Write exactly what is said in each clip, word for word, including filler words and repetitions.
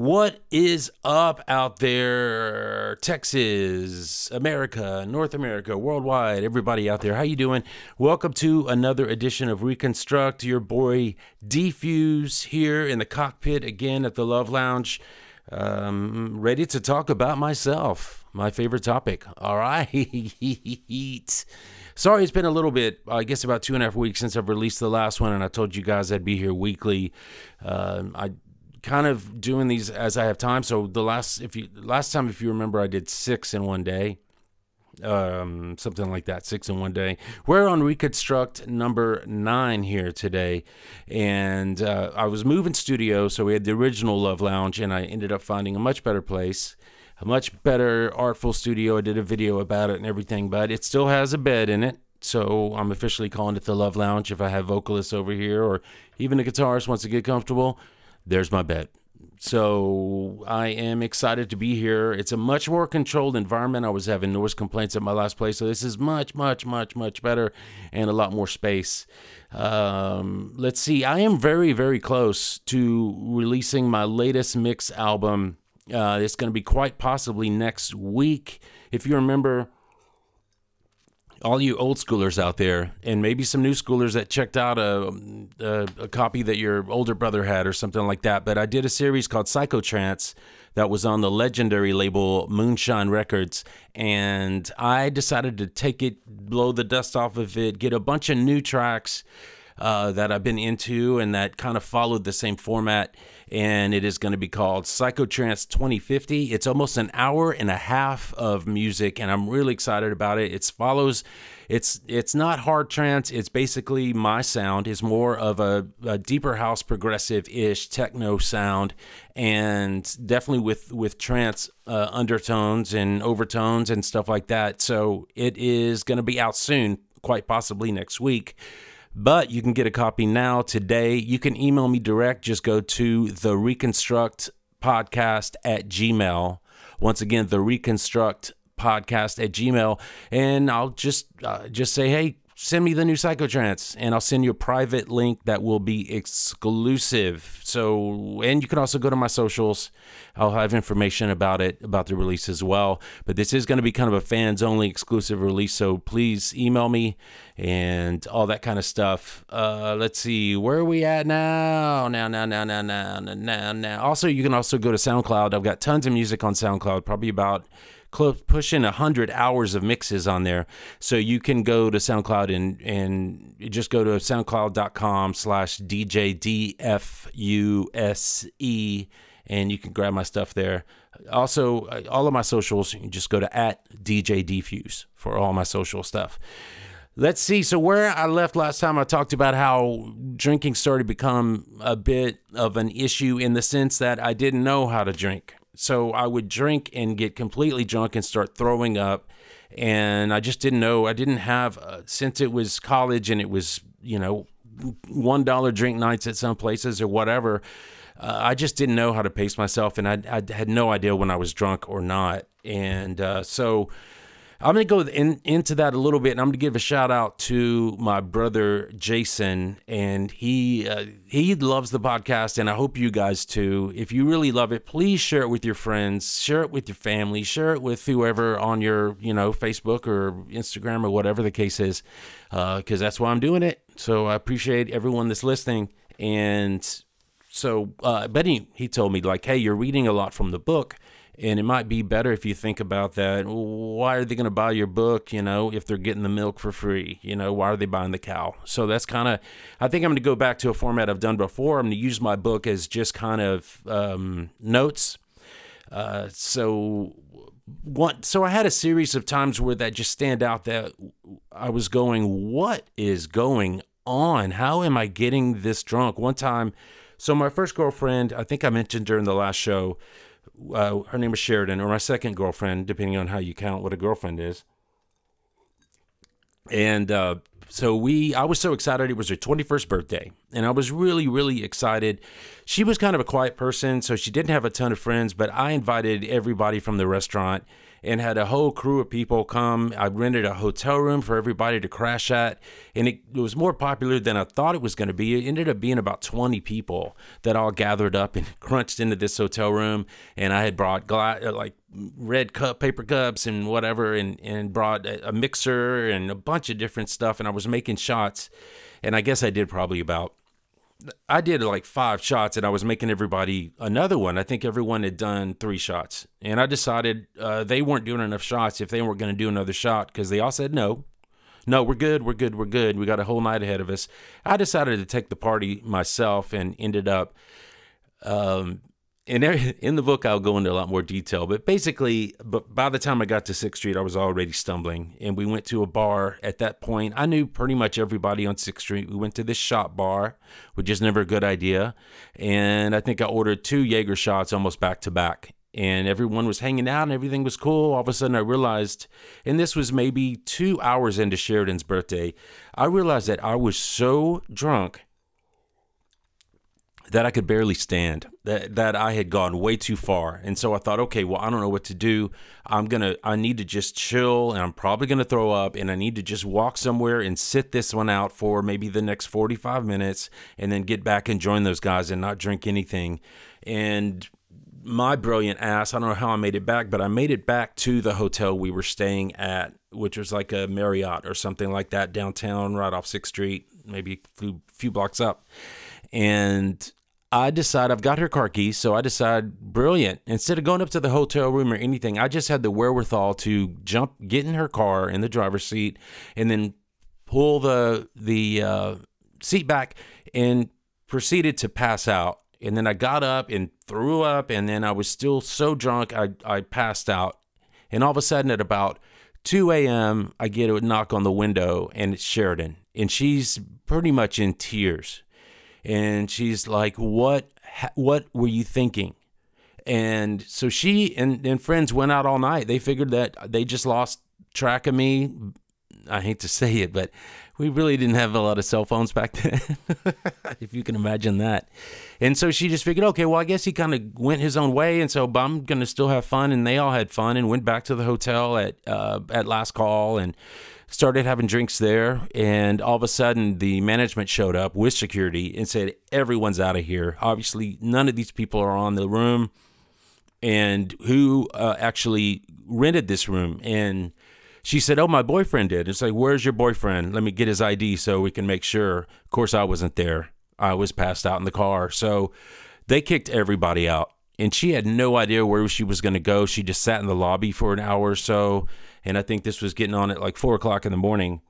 What is up out there, Texas, America, North America, worldwide, everybody out there? How you doing? Welcome to another edition of Reconstruct. Your boy Defuse here in the cockpit again at the Love Lounge, um, ready to talk about myself, my favorite topic. All right. Sorry, it's been a little bit, I guess about two and a half weeks since I've released the last one, and I told you guys I'd be here weekly. Um, I kind of doing these as I have time. So the last, if you last time, if you remember, I did six in one day, um, something like that, six in one day. We're on Reconstruct number nine here today, and uh, I was moving studios, so we had the original Love Lounge, and I ended up finding a much better place, a much better artful studio. I did a video about it and everything, but it still has a bed in it. So I'm officially calling it the Love Lounge. If I have vocalists over here, or even a guitarist wants to get comfortable, there's my bed. So I am excited to be here. It's a much more controlled environment. I was having noise complaints at my last place, so this is much, much, much, much better and a lot more space. Um, let's see. I am very, very close to releasing my latest mix album. Uh, it's going to be quite possibly next week. If you remember, all you old schoolers out there, and maybe some new schoolers that checked out a, a, a copy that your older brother had or something like that, but I did a series called Psychotrance that was on the legendary label Moonshine Records, and I decided to take it, blow the dust off of it, get a bunch of new tracks uh, that I've been into and that kind of followed the same format, and it is going to be called Psychotrance twenty fifty. It's almost an hour and a half of music, and I'm really excited about it. It follows, it's it's not hard trance. It's basically my sound. It's more of a, a deeper house, progressive-ish techno sound, and definitely with with trance uh, undertones and overtones and stuff like that. So it is going to be out soon, quite possibly next week. But you can get a copy now, today. You can email me direct. Just go to the Reconstruct Podcast at Gmail. Once again, the Reconstruct Podcast at Gmail. And I'll just uh, just say, hey, send me the new Psychotrance, and I'll send you a private link that will be exclusive. So, and you can also go to my socials. I'll have information about it, about the release as well. But this is going to be kind of a fans-only exclusive release, so please email me and all that kind of stuff. Uh, let's see, where are we at now? Now, now, now, now, now, now, now. Also, you can also go to SoundCloud. I've got tons of music on SoundCloud, probably about close pushing a hundred hours of mixes on there. So you can go to SoundCloud and and just go to soundcloud.com slash DJDFUSE, and you can grab my stuff there. Also, all of my socials, you can just go to at DJDFuse for all my social stuff. Let's see. So where I left last time, I talked about how drinking started to become a bit of an issue in the sense that I didn't know how to drink. So I would drink and get completely drunk and start throwing up. And I just didn't know. I didn't have, uh, since it was college and it was, you know, one dollar drink nights at some places or whatever, uh, I just didn't know how to pace myself. And I, I had no idea when I was drunk or not. And uh, so I'm going to go in, into that a little bit, and I'm going to give a shout out to my brother Jason, and he uh, he loves the podcast, and I hope you guys too. If you really love it, please share it with your friends, share it with your family, share it with whoever on your, you know, Facebook or Instagram or whatever the case is, because uh, that's why I'm doing it. So I appreciate everyone that's listening. And so, uh, but he, he told me, like, hey, you're reading a lot from the book, and it might be better if you think about that. Why are they going to buy your book, you know, if they're getting the milk for free? You know, why are they buying the cow? So that's kind of, I think I'm going to go back to a format I've done before. I'm going to use my book as just kind of um, notes. Uh, so one, so I had a series of times where that just stand out that I was going, what is going on? How am I getting this drunk? One time, so my first girlfriend, I think I mentioned during the last show, Uh, her name was Sheridan, or my second girlfriend, depending on how you count what a girlfriend is. And uh, so we, I was so excited. It was her twenty-first birthday, and I was really, really excited. She was kind of a quiet person, so she didn't have a ton of friends, but I invited everybody from the restaurant, and had a whole crew of people come. I rented a hotel room for everybody to crash at, and it, it was more popular than I thought it was going to be. It ended up being about twenty people that all gathered up and crunched into this hotel room, and I had brought gla- like red cup, paper cups and whatever, and, and brought a, a mixer and a bunch of different stuff, and I was making shots, and I guess I did probably about I did like five shots, and I was making everybody another one. I think everyone had done three shots. And I decided uh, they weren't doing enough shots if they weren't going to do another shot, because they all said, no, no, we're good, we're good, we're good. We got a whole night ahead of us. I decided to take the party myself and ended up, um, in, in the book, I'll go into a lot more detail. But basically, but by the time I got to sixth Street, I was already stumbling. And we went to a bar at that point. I knew pretty much everybody on sixth Street. We went to this shot bar, which is never a good idea. And I think I ordered two Jaeger shots almost back to back. And everyone was hanging out and everything was cool. All of a sudden I realized, and this was maybe two hours into Sheridan's birthday, I realized that I was so drunk that I could barely stand, that that I had gone way too far. And so I thought, okay, well, I don't know what to do. I'm going to, I need to just chill, and I'm probably going to throw up, and I need to just walk somewhere and sit this one out for maybe the next forty-five minutes and then get back and join those guys and not drink anything. And my brilliant ass, I don't know how I made it back, but I made it back to the hotel we were staying at, which was like a Marriott or something like that downtown, right off sixth Street, maybe a few, few blocks up. And I decide, I've got her car keys, so I decide, brilliant. Instead of going up to the hotel room or anything, I just had the wherewithal to jump, get in her car in the driver's seat, and then pull the the uh, seat back and proceeded to pass out. And then I got up and threw up, and then I was still so drunk, I, I passed out. And all of a sudden at about two a.m., I get a knock on the window, and it's Sheridan. And she's pretty much in tears. And she's like, what, what were you thinking? And so she and, and friends went out all night. They figured that they just lost track of me. I hate to say it, but we really didn't have a lot of cell phones back then, if you can imagine that. And so she just figured, okay, well, I guess he kind of went his own way, and so but I'm going to still have fun. And they all had fun and went back to the hotel at uh, at last call and started having drinks there. And all of a sudden, the management showed up with security and said, everyone's out of here. Obviously, none of these people are on the room. And who uh, actually rented this room? And she said, oh, my boyfriend did. It's like, where's your boyfriend? Let me get his I D so we can make sure. Of course, I wasn't there. I was passed out in the car. So they kicked everybody out. And she had no idea where she was going to go. She just sat in the lobby for an hour or so. And I think this was getting on at like four o'clock in the morning.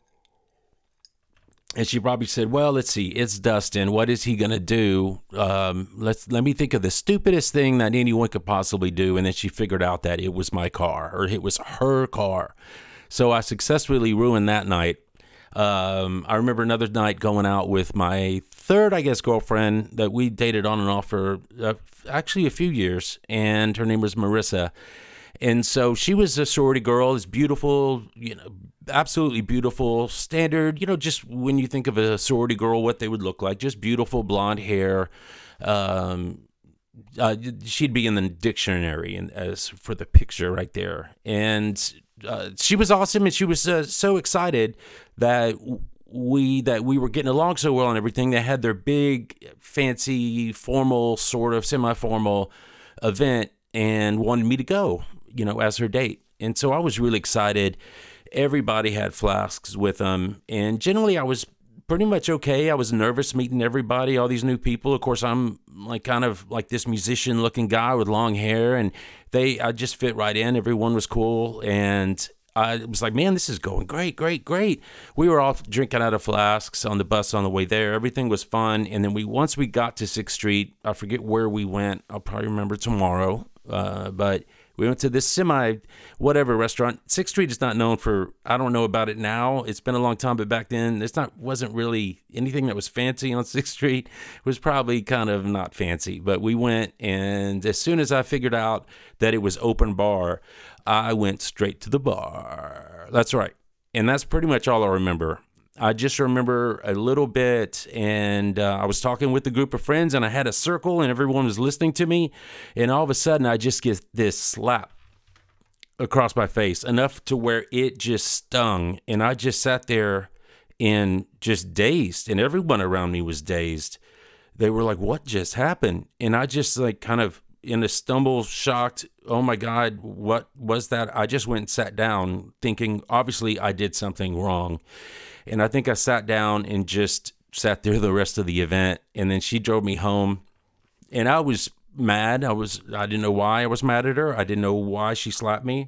And she probably said, well, let's see, it's Dustin. What is he going to do? Um, let's let me think of the stupidest thing that anyone could possibly do. And then she figured out that it was my car, or it was her car. So I successfully ruined that night. Um, I remember another night going out with my third, I guess, girlfriend that we dated on and off for uh, actually a few years. And her name was Marissa. And so she was a sorority girl, is beautiful, you know, absolutely beautiful, standard, you know, just when you think of a sorority girl, what they would look like, just beautiful blonde hair. Um, uh, she'd be in the dictionary and as for the picture right there. And uh, she was awesome, and she was uh, so excited that we that we were getting along so well and everything. They had their big, fancy, formal, sort of semi-formal event and wanted me to go, you know, as her date. And so I was really excited. Everybody had flasks with them. And generally I was pretty much okay. I was nervous meeting everybody, all these new people. Of course, I'm like kind of like this musician looking guy with long hair, and they, I just fit right in. Everyone was cool. And I was like, man, this is going great, great, great. We were all drinking out of flasks on the bus on the way there. Everything was fun. And then we, once we got to sixth Street, I forget where we went. I'll probably remember tomorrow. Uh, but we went to this semi whatever restaurant. sixth Street is not known for, I don't know about it now. It's been a long time, but back then it's not, wasn't really anything that was fancy on sixth Street. It was probably kind of not fancy, but we went, and as soon as I figured out that it was open bar, I went straight to the bar. That's right. And that's pretty much all I remember. I just remember a little bit, and uh, I was talking with a group of friends, and I had a circle, and everyone was listening to me, and all of a sudden, I just get this slap across my face, enough to where it just stung. And I just sat there and just dazed, and everyone around me was dazed. They were like, what just happened? And I just like kind of in a stumble, shocked, oh my God, what was that? I just went and sat down thinking, obviously I did something wrong. And I think I sat down and just sat there the rest of the event. And then she drove me home, and I was mad. I was, I didn't know why I was mad at her. I didn't know why she slapped me.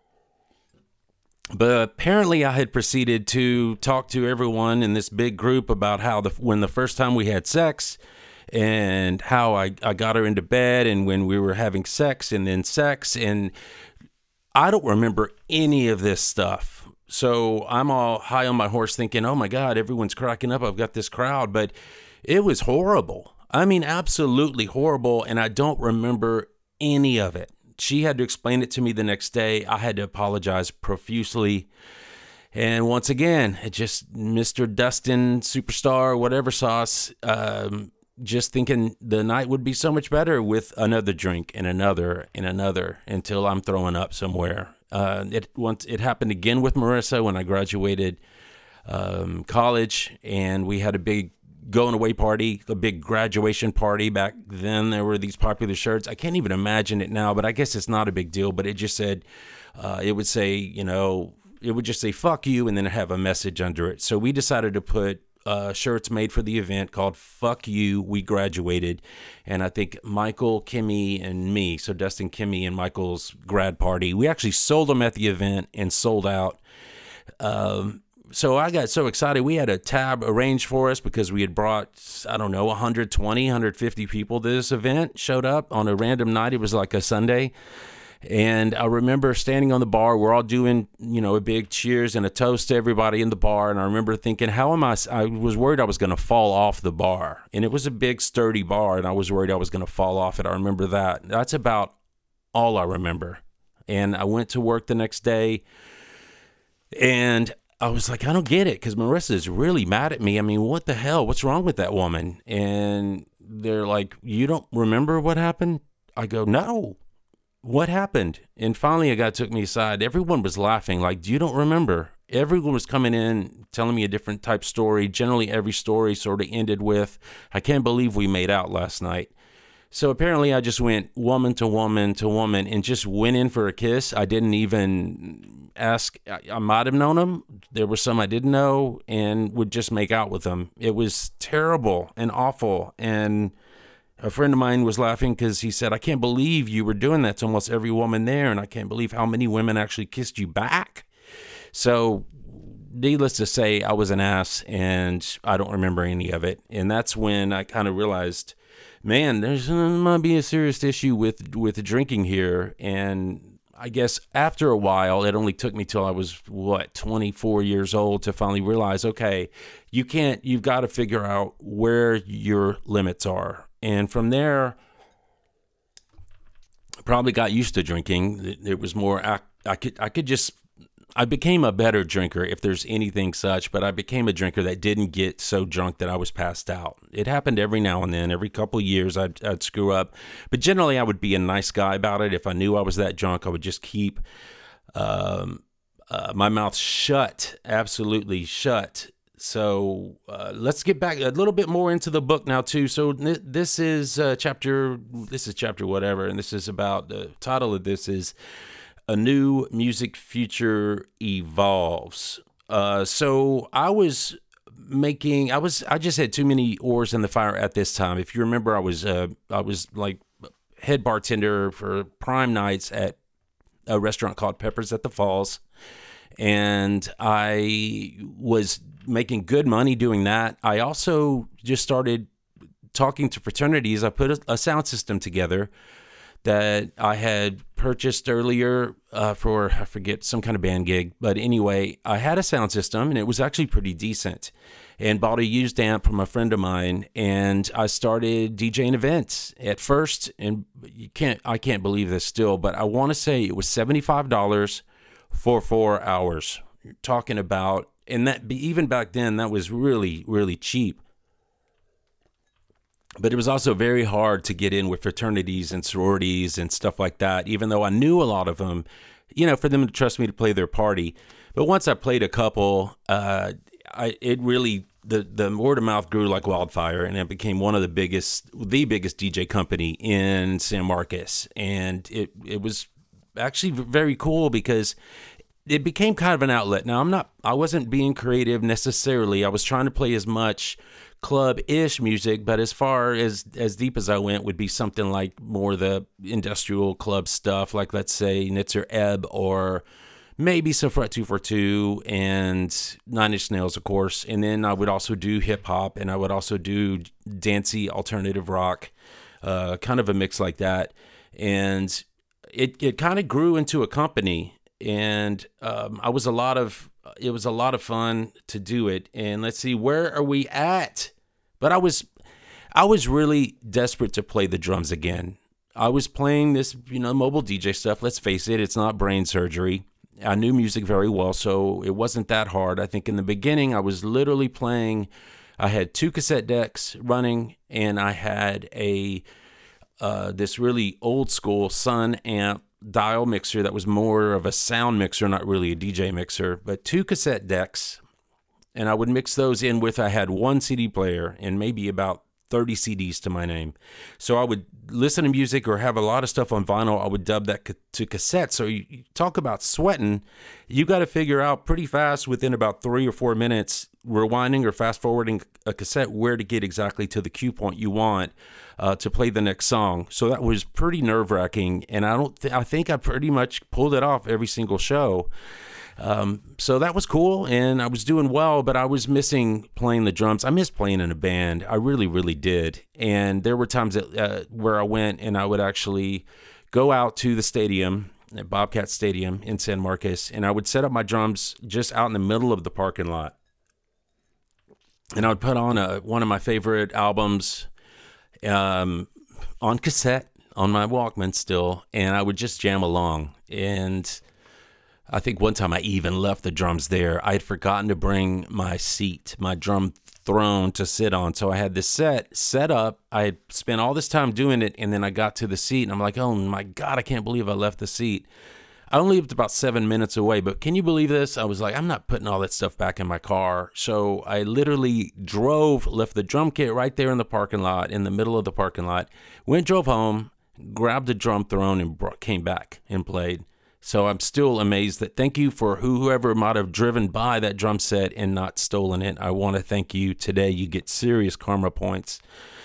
But apparently I had proceeded to talk to everyone in this big group about how the, when the first time we had sex, and how I, I got her into bed, and when we were having sex, and then sex. And I don't remember any of this stuff. So I'm all high on my horse thinking, oh my God, everyone's cracking up. I've got this crowd. But it was horrible. I mean, absolutely horrible. And I don't remember any of it. She had to explain it to me the next day. I had to apologize profusely. And once again, it just Mister Dustin, superstar, whatever sauce, um, just thinking the night would be so much better with another drink and another and another until I'm throwing up somewhere. Uh, it once it happened again with Marissa when I graduated um, college, and we had a big going away party, a big graduation party. Back then, there were these popular shirts. I can't even imagine it now, but I guess it's not a big deal. But it just said, uh, it would say, you know, it would just say "fuck you" and then have a message under it. So we decided to put Uh, shirts made for the event called "Fuck You, We Graduated," and I think Michael, Kimmy, and me, so Dustin, Kimmy, and Michael's grad party, we actually sold them at the event and sold out. Um, so I got so excited. We had a tab arranged for us because we had brought, I don't know, one hundred twenty, one hundred fifty people to this event, showed up on a random night. It was like a Sunday. And I remember standing on the bar. We're all doing, you know, a big cheers and a toast to everybody in the bar. And I remember thinking, how am I? I was worried I was going to fall off the bar. And it was a big, sturdy bar. And I was worried I was going to fall off it. I remember that. That's about all I remember. And I went to work the next day. And I was like, I don't get it. Because Marissa is really mad at me. I mean, what the hell? What's wrong with that woman? And they're like, you don't remember what happened? I go, no. What happened? And finally a guy took me aside. Everyone was laughing like, you don't remember? Everyone was coming in telling me a different type story. Generally every story sort of ended with, I can't believe we made out last night. So apparently I just went woman to woman to woman and just went in for a kiss. I didn't even ask. I, I might have known them. There were some I didn't know, and would just make out with them. It was terrible and awful. And a friend of mine was laughing because he said, I can't believe you were doing that to almost every woman there, and I can't believe how many women actually kissed you back. So needless to say, I was an ass, and I don't remember any of it. And that's when I kind of realized, man, there's there might be a serious issue with, with drinking here. And I guess after a while, it only took me till I was, what, twenty-four years old to finally realize, okay, you can't, you've got to figure out where your limits are. And from there, I probably got used to drinking. It was more, I, I could, I could just, I became a better drinker, if there's anything such, but I became a drinker that didn't get so drunk that I was passed out. It happened every now and then. Every couple of years, I'd, I'd screw up. But generally, I would be a nice guy about it. If I knew I was that drunk, I would just keep um, uh, my mouth shut, absolutely shut. So uh, let's get back a little bit more into the book now too. So th- this is uh, chapter, this is chapter whatever, and this is about, the title of this is A New Music Future Evolves. Uh, so I was making, I was, I just had too many oars in the fire at this time. If you remember, I was, uh, I was like head bartender for prime nights at a restaurant called Peppers at the Falls. And I was making good money doing that. I also just started talking to fraternities. I put a, a sound system together that I had purchased earlier uh, for, I forget, some kind of band gig. But anyway, I had a sound system, and it was actually pretty decent. And bought a used amp from a friend of mine, and I started DJing events at first. And you can't, I can't believe this still, but I want to say it was seventy-five dollars for four hours. You're talking about, and that even back then, that was really, really cheap. but it was also very hard to get in with fraternities and sororities and stuff like that, even though I knew a lot of them, you know, for them to trust me to play their party. But once I played a couple, uh, I it really, the, the word of mouth grew like wildfire, and it became one of the biggest, the biggest D J company in San Marcos. And it, it was actually very cool because it became kind of an outlet. Now, I'm not, I wasn't being creative necessarily. I was trying to play as much club-ish music, but as far as as deep as I went would be something like more the industrial club stuff, like let's say Nitzer Ebb or maybe Sofret two forty-two and Nine Inch Nails, of course. And then I would also do hip-hop, and I would also do dancey alternative rock, uh, kind of a mix like that. And it, it kind of grew into a company, and um, I was a lot of it was a lot of fun to do it. And let's see, where are we at? But I was I was really desperate to play the drums again. I was playing this, you know, mobile D J stuff. Let's face it, it's not brain surgery. I knew music very well, so it wasn't that hard. I think in the beginning, I was literally playing. I had two cassette decks running, and I had a uh, this really old school Sun amp dial mixer that was more of a sound mixer, not really a D J mixer, but two cassette decks. And I would mix those in with, I had one C D player and maybe about thirty C Ds to my name. So I would listen to music or have a lot of stuff on vinyl. I would dub that ca- to cassette. So you, you talk about sweating, you got to figure out pretty fast within about three or four minutes, rewinding or fast forwarding a cassette, where to get exactly to the cue point you want uh, to play the next song. So that was pretty nerve wracking. And I don't, th- I think I pretty much pulled it off every single show. Um, so that was cool, and I was doing well, but I was missing playing the drums. I missed playing in a band. I really, really did. And there were times that, uh, where I went and I would actually go out to the stadium, at Bobcat Stadium in San Marcos, and I would set up my drums just out in the middle of the parking lot. And I would put on a, one of my favorite albums um, on cassette, on my Walkman still, and I would just jam along. And I think one time I even left the drums there. I had forgotten to bring my seat, my drum throne to sit on. So I had this set set up. I had spent all this time doing it, and then I got to the seat, and I'm like, oh my God, I can't believe I left the seat. I only lived about seven minutes away, but can you believe this? I was like, I'm not putting all that stuff back in my car. So I literally drove, left the drum kit right there in the parking lot, in the middle of the parking lot, went, drove home, grabbed the drum throne, and brought, came back and played. So I'm still amazed that, thank you for whoever might have driven by that drum set and not stolen it. I want to thank you today. You get serious karma points.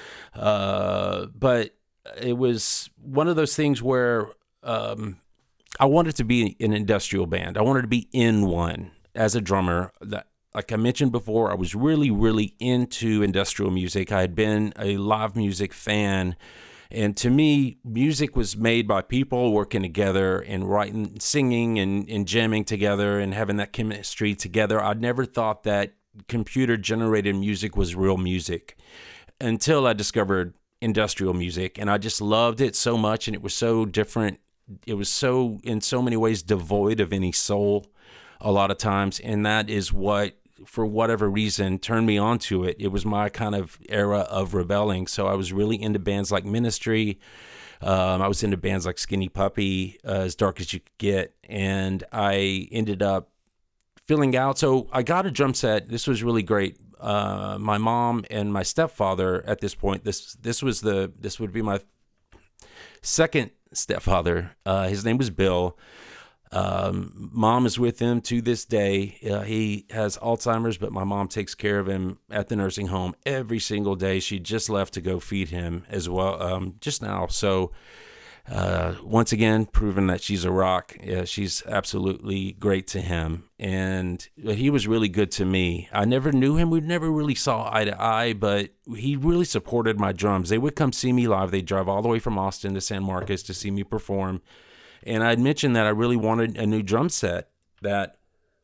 Uh, but it was one of those things where um, I wanted to be an industrial band. I wanted to be in one as a drummer. That, like I mentioned before, I was really, really into industrial music. I had been a live music fan. And to me, music was made by people working together and writing, singing and, and jamming together and having that chemistry together. I'd never thought that computer-generated music was real music until I discovered industrial music. And I just loved it so much, and it was so different. It was so, in so many ways, devoid of any soul a lot of times. And that is what, for whatever reason, turned me onto it. It was my kind of era of rebelling. So I was really into bands like Ministry. Um, I was into bands like Skinny Puppy, uh, As Dark As You Could Get. And I ended up filling out. So I got a drum set. This was really great. Uh, my mom and my stepfather at this point, this this was the, this would be my second stepfather. Uh, his name was Bill. Um, mom is with him to this day. Uh, he has Alzheimer's, but my mom takes care of him at the nursing home every single day. She just left to go feed him as well, um, just now. So, uh, once again, proving that she's a rock. Yeah, she's absolutely great to him. And he was really good to me. I never knew him. We never really saw eye to eye, but he really supported my drums. They would come see me live. They'd drive all the way from Austin to San Marcos to see me perform. And I'd mentioned that I really wanted a new drum set, that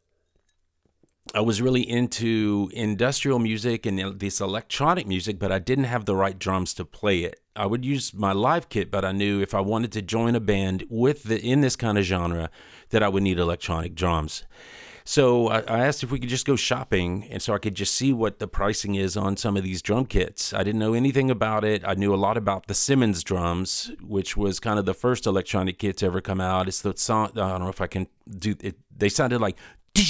I was really into industrial music and this electronic music, but I didn't have the right drums to play it. I would use my live kit, but I knew if I wanted to join a band with the, in this kind of genre, that I would need electronic drums. So I, I asked if we could just go shopping, and so I could just see what the pricing is on some of these drum kits. I didn't know anything about it. I knew a lot about the Simmons drums, which was kind of the first electronic kit to ever come out. It's the song. I don't know if I can do it. They sounded like.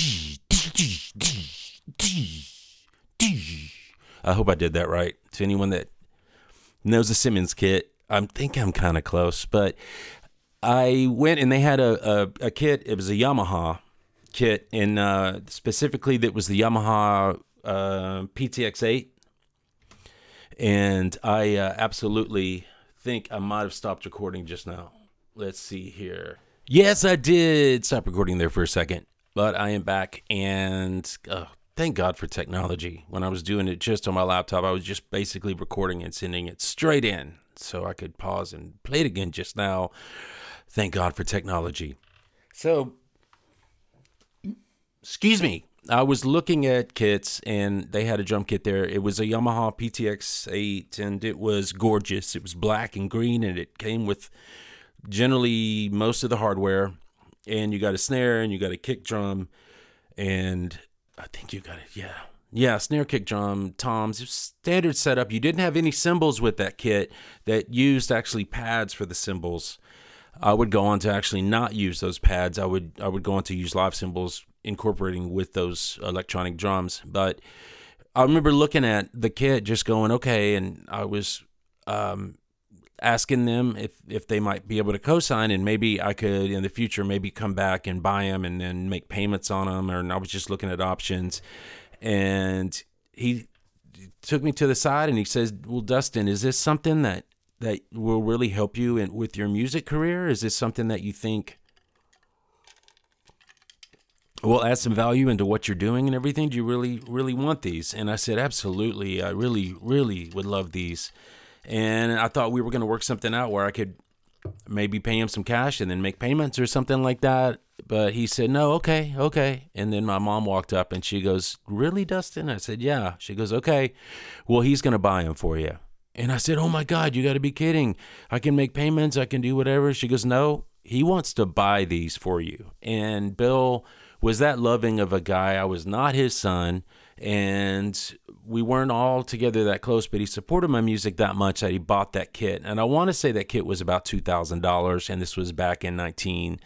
I hope I did that right. To anyone that knows the Simmons kit, I think I'm kind of close. But I went and they had a, a, a kit. It was a Yamaha kit, and uh, specifically that was the Yamaha uh, P T X eight. And I uh, absolutely think I might have stopped recording just now. Let's see here. Yes, I did stop recording there for a second, but I am back, and uh, thank God for technology. When I was doing it just on my laptop, I was just basically recording and sending it straight in so I could pause and play it again just now. Thank God for technology. So, excuse me. I was looking at kits, and they had a drum kit there. It was a Yamaha P T X eight, and it was gorgeous. It was black and green, and it came with generally most of the hardware. And you got a snare, and you got a kick drum, and I think you got it, yeah. Yeah, snare, kick drum, toms, standard setup. You didn't have any cymbals with that kit that used actually pads for the cymbals. I would go on to actually not use those pads. I would I would go on to use live cymbals incorporating with those electronic drums. But I remember looking at the kit just going, okay, and I was um, asking them if, if they might be able to co-sign, and maybe I could in the future maybe come back and buy them and then make payments on them. Or and I was just looking at options. And he took me to the side and he says, well, Dustin, is this something that that will really help you in, with your music career? Is this something that you think will add some value into what you're doing and everything? Do you really, really want these? And I said, absolutely. I really, really would love these. And I thought we were going to work something out where I could maybe pay him some cash and then make payments or something like that. But he said, no, okay, okay. And then my mom walked up and she goes, really, Dustin? I said, yeah. She goes, okay, well, he's going to buy them for you. And I said, oh my God, you got to be kidding. I can make payments. I can do whatever. She goes, no, he wants to buy these for you. And Bill was that loving of a guy. I was not his son, and we weren't all together that close, but he supported my music that much that he bought that kit. And I want to say that kit was about two thousand dollars, and this was back in nineteen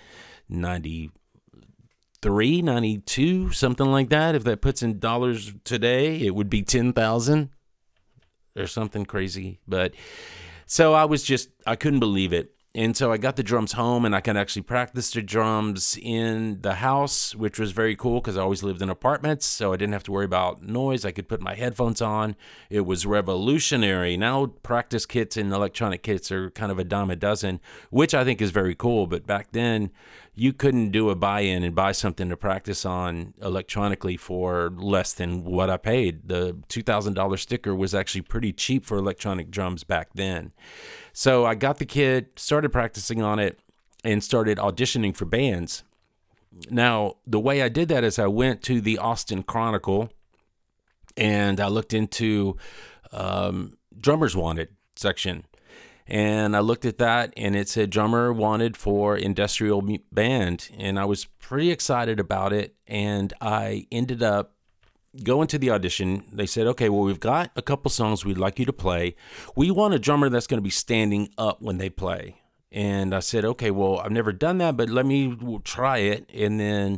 ninety-three, ninety-two, something like that. If that puts in dollars today, it would be ten thousand dollars or something crazy. But so I was just, I couldn't believe it. And so I got the drums home, and I could actually practice the drums in the house, which was very cool because I always lived in apartments, so I didn't have to worry about noise. I could put my headphones on. It was revolutionary. Now practice kits and electronic kits are kind of a dime a dozen, which I think is very cool. But back then, you couldn't do a buy-in and buy something to practice on electronically for less than what I paid. The two thousand dollars sticker was actually pretty cheap for electronic drums back then. So I got the kit, started practicing on it, and started auditioning for bands. Now, the way I did that is I went to the Austin Chronicle, and I looked into um, Drummers Wanted section. And I looked at that, and it said drummer wanted for industrial band. And I was pretty excited about it, and I ended up going to the audition. They said, okay, well, we've got a couple songs we'd like you to play. We want a drummer that's going to be standing up when they play. And I said, okay, well, I've never done that, but let me try it. And then,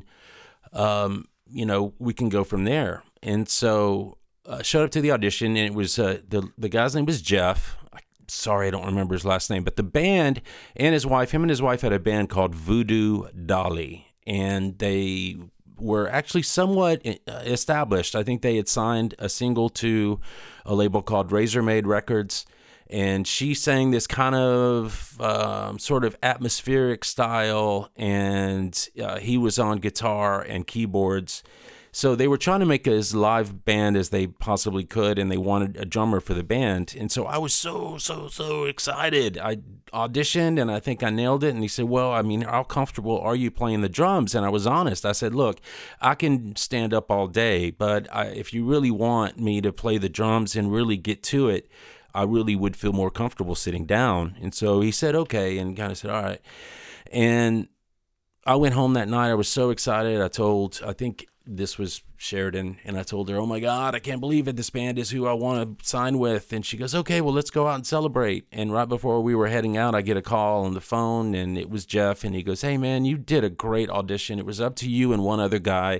um, you know, we can go from there. And so I uh, showed up to the audition, and it was, uh, the, the guy's name was Jeff. I, sorry, I don't remember his last name, but the band and his wife, him and his wife had a band called Voodoo Dolly. And they were actually somewhat established. I think they had signed a single to a label called Razor Maid Records, and she sang this kind of um, sort of atmospheric style, and uh, he was on guitar and keyboards. So they were trying to make as live band as they possibly could, and they wanted a drummer for the band. And so I was so, so, so excited. I auditioned, and I think I nailed it. And he said, well, I mean, how comfortable are you playing the drums? And I was honest. I said, look, I can stand up all day, but I, if you really want me to play the drums and really get to it, I really would feel more comfortable sitting down. And so he said, okay, and kind of said, all right. And I went home that night. I was so excited. I told, I think this was Sheridan, and I told her, oh my God, I can't believe it. This band is who I want to sign with. And she goes, okay, well, let's go out and celebrate. And right before we were heading out, I get a call on the phone, and it was Jeff, and he goes, hey man, you did a great audition. It was up to you and one other guy,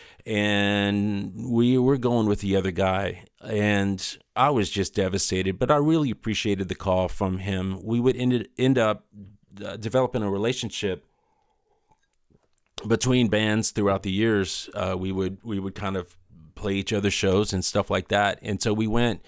and we were going with the other guy. And I was just devastated, but I really appreciated the call from him. We would end, end up uh, developing a relationship between bands throughout the years. Uh, we would we would kind of play each other's shows and stuff like that. And so we went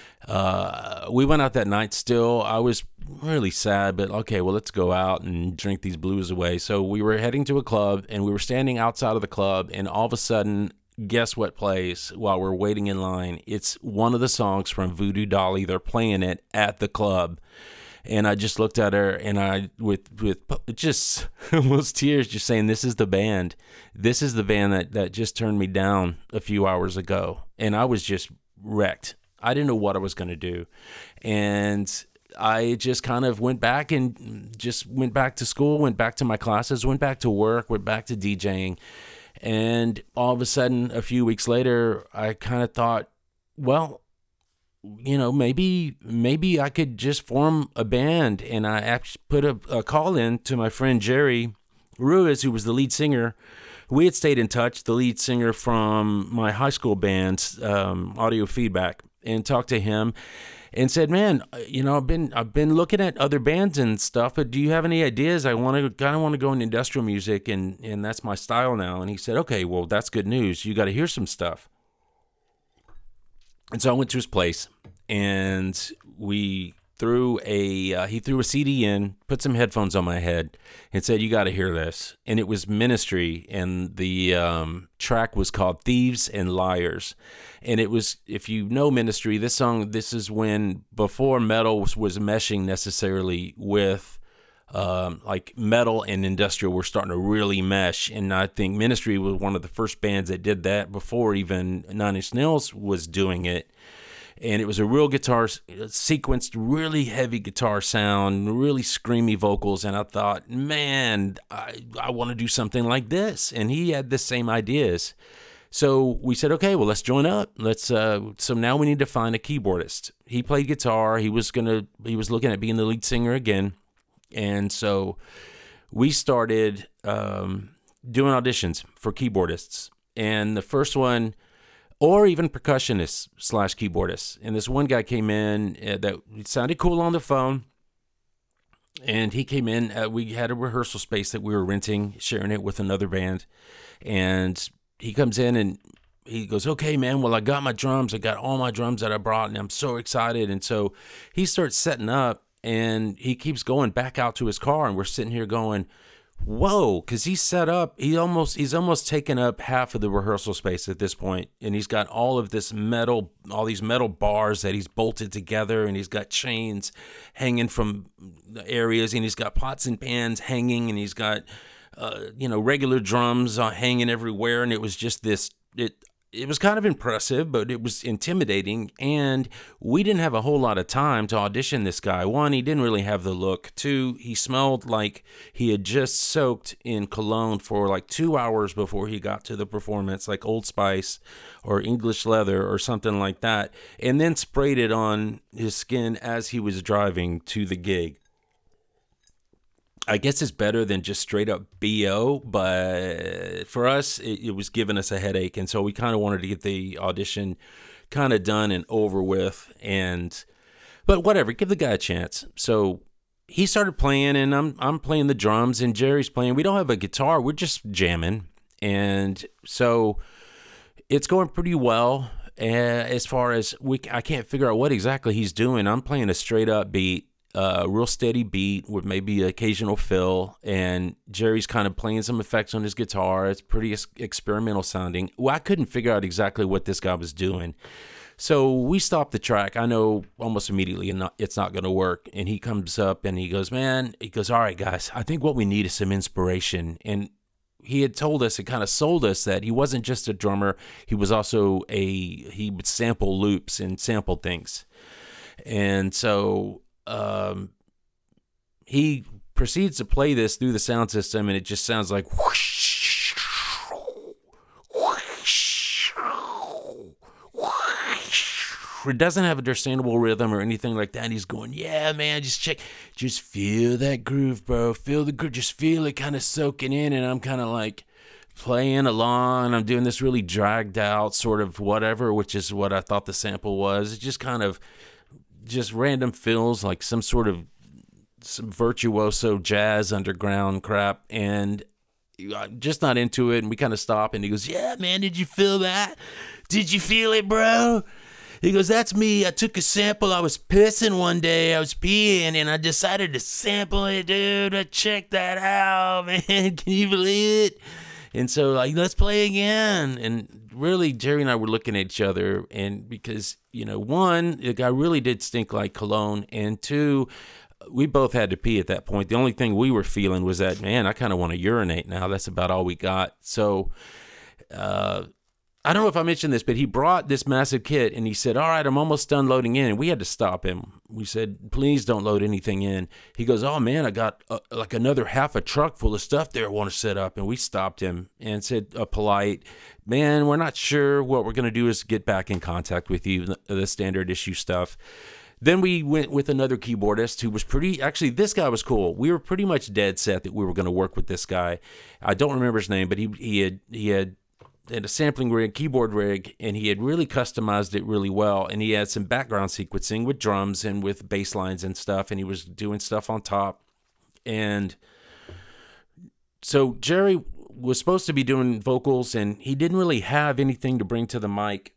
uh, we went out that night still. I was really sad, but okay, well, let's go out and drink these blues away. So we were heading to a club, and we were standing outside of the club, and all of a sudden, guess what plays while we're waiting in line? It's one of the songs from Voodoo Dolly. They're playing it at the club. And I just looked at her, and I, with with just almost tears, just saying, this is the band. This is the band that, that just turned me down a few hours ago. And I was just wrecked. I didn't know what I was going to do. And I just kind of went back and just went back to school, went back to my classes, went back to work, went back to DJing. And all of a sudden, a few weeks later, I kind of thought, well, you know, maybe maybe I could just form a band. And I actually put a, a call in to my friend Jerry Ruiz, who was the lead singer. We had stayed in touch, the lead singer from my high school band, um, Audio Feedback, and talked to him and said, man, you know, I've been I've been looking at other bands and stuff, but do you have any ideas? I want to kind of want to go into industrial music, and, and that's my style now. And he said, okay, well, that's good news. You got to hear some stuff. And so I went to his place, and we threw a uh, he threw a C D in, put some headphones on my head, and said, you got to hear this. And it was Ministry, and the um, track was called Thieves and Liars. And it was, if you know Ministry, this song, this is when, before metal was, was meshing necessarily with um, like metal and industrial were starting to really mesh. And I think Ministry was one of the first bands that did that before even Nine Inch Nails was doing it. And it was a real guitar sequenced, really heavy guitar sound, really screamy vocals. And I thought, man, I, I want to do something like this. And he had the same ideas. So we said, okay, well, let's join up. Let's. Uh, so now we need to find a keyboardist. He played guitar. He was gonna. He was looking at being the lead singer again. And so we started um, doing auditions for keyboardists. And the first one, or even percussionists slash keyboardists. And this one guy came in uh, that sounded cool on the phone. And he came in, uh, we had a rehearsal space that we were renting, sharing it with another band. And he comes in and he goes, okay, man, well, I got my drums. I got all my drums that I brought, and I'm so excited. And so he starts setting up, and he keeps going back out to his car, and we're sitting here going, whoa, because he's set up, he almost he's almost taken up half of the rehearsal space at this point, and he's got all of this metal, all these metal bars that he's bolted together, and he's got chains hanging from the areas, and he's got pots and pans hanging, and he's got uh, you know regular drums uh, hanging everywhere, and it was just this it. It was kind of impressive, but it was intimidating, and we didn't have a whole lot of time to audition this guy. One, he didn't really have the look. Two, he smelled like he had just soaked in cologne for like two hours before he got to the performance, like Old Spice or English leather or something like that, and then sprayed it on his skin as he was driving to the gig. I guess it's better than just straight up B O, but for us, it, it was giving us a headache. And so we kind of wanted to get the audition kind of done and over with. And, but whatever, give the guy a chance. So he started playing, and I'm, I'm playing the drums, and Jerry's playing. We don't have a guitar. We're just jamming. And so it's going pretty well. Uh, as far as we, I can't figure out what exactly he's doing. I'm playing a straight up beat. A uh, real steady beat with maybe an occasional fill, and Jerry's kind of playing some effects on his guitar. It's pretty ex- experimental sounding. Well, I couldn't figure out exactly what this guy was doing. So we stopped the track. I know almost immediately it's not going to work. And he comes up and he goes, man, he goes, all right, guys, I think what we need is some inspiration. And he had told us and kind of sold us that he wasn't just a drummer. He was also a, he would sample loops and sample things. And so Um, he proceeds to play this through the sound system, and it just sounds like whoosh, whoosh, whoosh. It doesn't have a understandable rhythm or anything like that. And he's going, yeah, man, just check, just feel that groove, bro. Feel the groove, just feel it kind of soaking in. And I'm kind of like playing along. I'm doing this really dragged out sort of whatever, which is what I thought the sample was. It just kind of just random fills, like some sort of some virtuoso jazz underground crap, and I'm just not into it. And we kind of stop, and he goes, yeah, man, did you feel that? Did you feel it, bro? He goes, that's me. I took a sample. I was pissing one day. I was peeing, and I decided to sample it, dude. Check that out, man. Can you believe it? And so, like, let's play again. And really, Jerry and I were looking at each other, and because, you know, one, the guy really did stink like cologne, and two, we both had to pee at that point. The only thing we were feeling was that, man, I kind of want to urinate now. That's about all we got. So, uh, I don't know if I mentioned this, but he brought this massive kit, and he said, all right, I'm almost done loading in. And we had to stop him. We said, please don't load anything in. He goes, oh, man, I got uh, like another half a truck full of stuff there I want to set up. And we stopped him and said, a polite, man, we're not sure. What we're going to do is get back in contact with you, the, the standard issue stuff. Then we went with another keyboardist who was pretty, actually, this guy was cool. We were pretty much dead set that we were going to work with this guy. I don't remember his name, but he he had he had, had a sampling rig, keyboard rig, and he had really customized it really well. And he had some background sequencing with drums and with bass lines and stuff, and he was doing stuff on top. And so Jerry was supposed to be doing vocals, and he didn't really have anything to bring to the mic.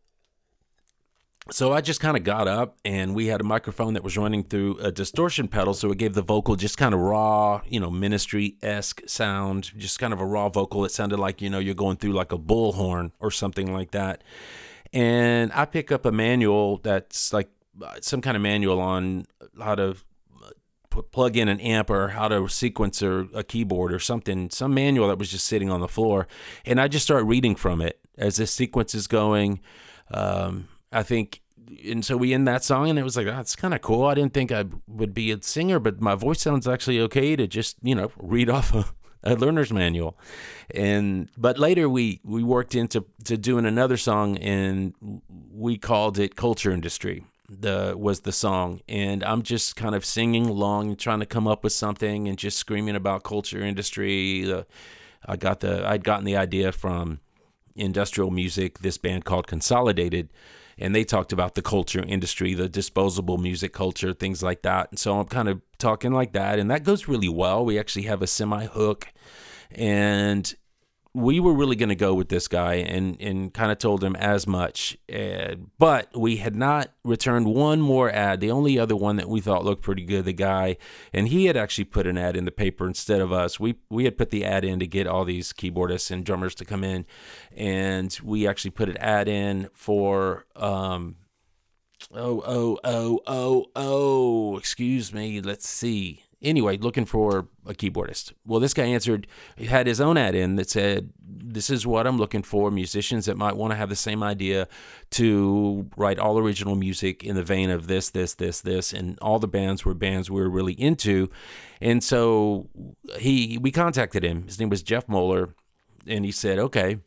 So I just kind of got up, and we had a microphone that was running through a distortion pedal, so it gave the vocal just kind of raw, you know, Ministry-esque sound, just kind of a raw vocal. It sounded like, you know, you're going through like a bullhorn or something like that. And I pick up a manual that's like some kind of manual on how to plug in an amp or how to sequence a, a keyboard or something, some manual that was just sitting on the floor. And I just start reading from it as this sequence is going. Um, I think, and so we end that song, and it was like, oh, it's kind of cool. I didn't think I would be a singer, but my voice sounds actually okay to just, you know, read off a, a learner's manual. And, but later we, we worked into to doing another song, and we called it Culture Industry, the, was the song. And I'm just kind of singing along and trying to come up with something and just screaming about culture industry. Uh, I got the, I'd gotten the idea from industrial music, this band called Consolidated, and they talked about the culture industry, the disposable music culture, things like that. And so I'm kind of talking like that, and that goes really well. We actually have a semi-hook, and we were really going to go with this guy, and, and kind of told him as much. Uh, but we had not returned one more ad. The only other one that we thought looked pretty good, the guy, and he had actually put an ad in the paper instead of us. We we had put the ad in to get all these keyboardists and drummers to come in, and we actually put an ad in for, um, oh, oh, oh, oh, oh, excuse me, let's see. Anyway, looking for a keyboardist. Well, this guy answered, he had his own ad in that said, this is what I'm looking for, musicians that might want to have the same idea to write all original music in the vein of this, this, this, this, and all the bands were bands we were really into. And so he, we contacted him. His name was Jeff Moeller, and he said, okay,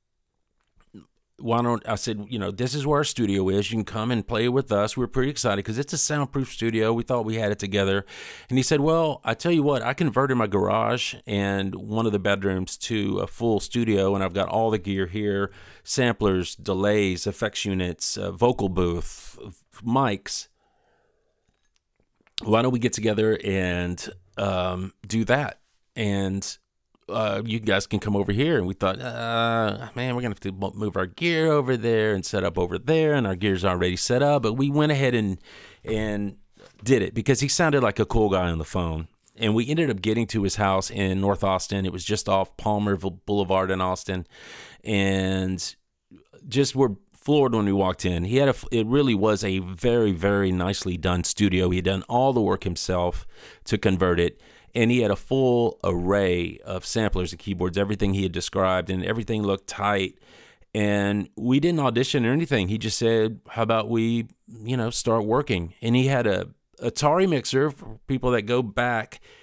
why don't, I said, you know, this is where our studio is. You can come and play with us. We were pretty excited because it's a soundproof studio. We thought we had it together. And he said, well, I tell you what, I converted my garage and one of the bedrooms to a full studio, and I've got all the gear here, samplers, delays, effects units, uh, vocal booth, mics. Why don't we get together and um, do that? And Uh, you guys can come over here. And we thought, uh, man, we're going to have to move our gear over there and set up over there. And our gear's already set up. But we went ahead and and did it because he sounded like a cool guy on the phone. And we ended up getting to his house in North Austin. It was just off Palmer Boulevard in Austin. And just were floored when we walked in. He had a, it really was a very, very nicely done studio. He had done all the work himself to convert it. And he had a full array of samplers and keyboards, everything he had described, and everything looked tight. And we didn't audition or anything. He just said, how about we, you know, start working? And he had a Atari mixer for people that go back.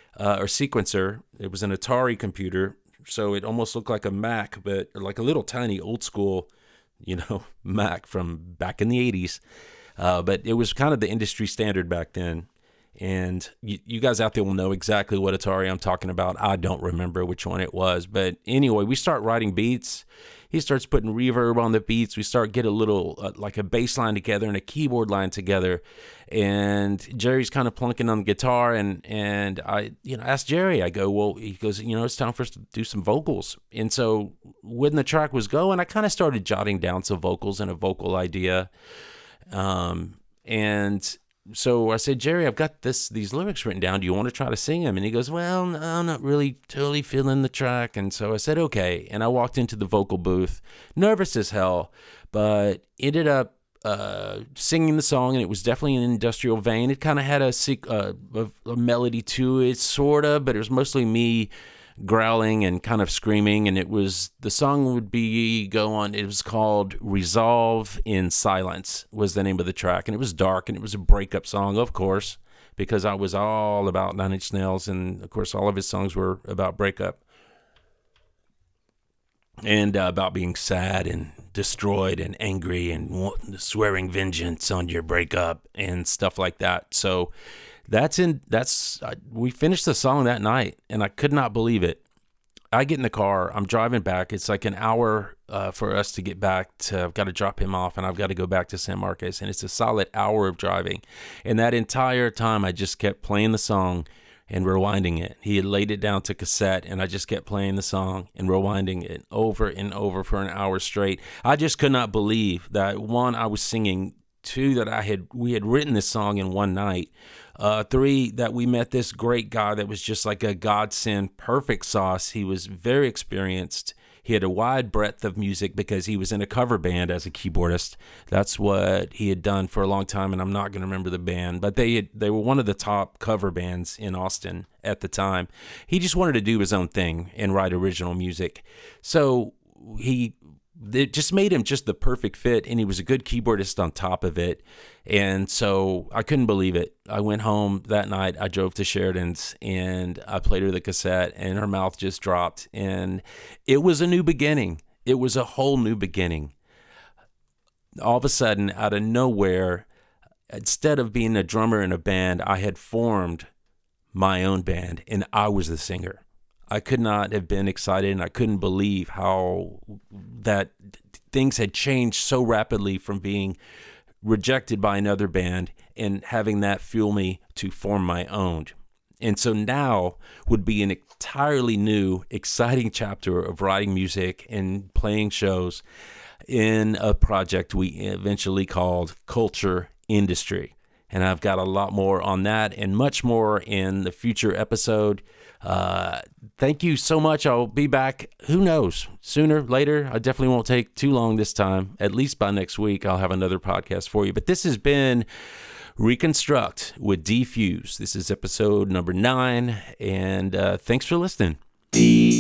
uh, or sequencer. It was an Atari computer, so it almost looked like a Mac, but like a little tiny old school, you know, Mac from back in the eighties. Uh, but it was kind of the industry standard back then. And you, you guys out there will know exactly what Atari I'm talking about. I don't remember which one it was. But anyway, we start writing beats. He starts putting reverb on the beats. We start get a little, uh, like a bass line together and a keyboard line together. And Jerry's kind of plunking on the guitar. And, and I, you know, asked Jerry, I go, well, he goes, you know, it's time for us to do some vocals. And so when the track was going, I kind of started jotting down some vocals and a vocal idea. Um, and so I said, Jerry, I've got this these lyrics written down. Do you want to try to sing them? And he goes, well, no, I'm not really totally feeling the track. And so I said, okay. And I walked into the vocal booth, nervous as hell, but ended up uh, singing the song, and it was definitely an industrial vein. It kind of had a, uh, a, a melody to it, sort of, but it was mostly me growling and kind of screaming. And it was, the song would be go on, it was called Resolve in Silence was the name of the track. And it was dark, and it was a breakup song, of course, because I was all about Nine Inch Nails, and of course all of his songs were about breakup and uh, about being sad and destroyed and angry and swearing vengeance on your breakup and stuff like that. So That's in, that's, uh, we finished the song that night, and I could not believe it. I get in the car, I'm driving back. It's like an hour uh, for us to get back to, I've got to drop him off, and I've got to go back to San Marcos, and it's a solid hour of driving. And that entire time, I just kept playing the song and rewinding it. He had laid it down to cassette, and I just kept playing the song and rewinding it over and over for an hour straight. I just could not believe that, one, I was singing, two, that I had, we had written this song in one night. Uh, three, that we met this great guy that was just like a godsend, perfect sauce. He was very experienced. He had a wide breadth of music because he was in a cover band as a keyboardist. That's what he had done for a long time, and I'm not going to remember the band, but they had, they were one of the top cover bands in Austin at the time. He just wanted to do his own thing and write original music. So he... it just made him just the perfect fit, and he was a good keyboardist on top of it. And so I couldn't believe it. I went home that night. I drove to Sheridan's, and I played her the cassette, and her mouth just dropped. And it was a new beginning. It was a whole new beginning. All of a sudden, out of nowhere, instead of being a drummer in a band, I had formed my own band, and I was the singer. I could not have been excited, and I couldn't believe how that things had changed so rapidly from being rejected by another band and having that fuel me to form my own. And so now would be an entirely new, exciting chapter of writing music and playing shows in a project we eventually called Culture Industry. And I've got a lot more on that and much more in the future episode. Uh, thank you so much. I'll be back, who knows, sooner, later. I definitely won't take too long this time. At least by next week, I'll have another podcast for you. But this has been Reconstruct with D-Fuse. This is episode number nine, and uh, thanks for listening. D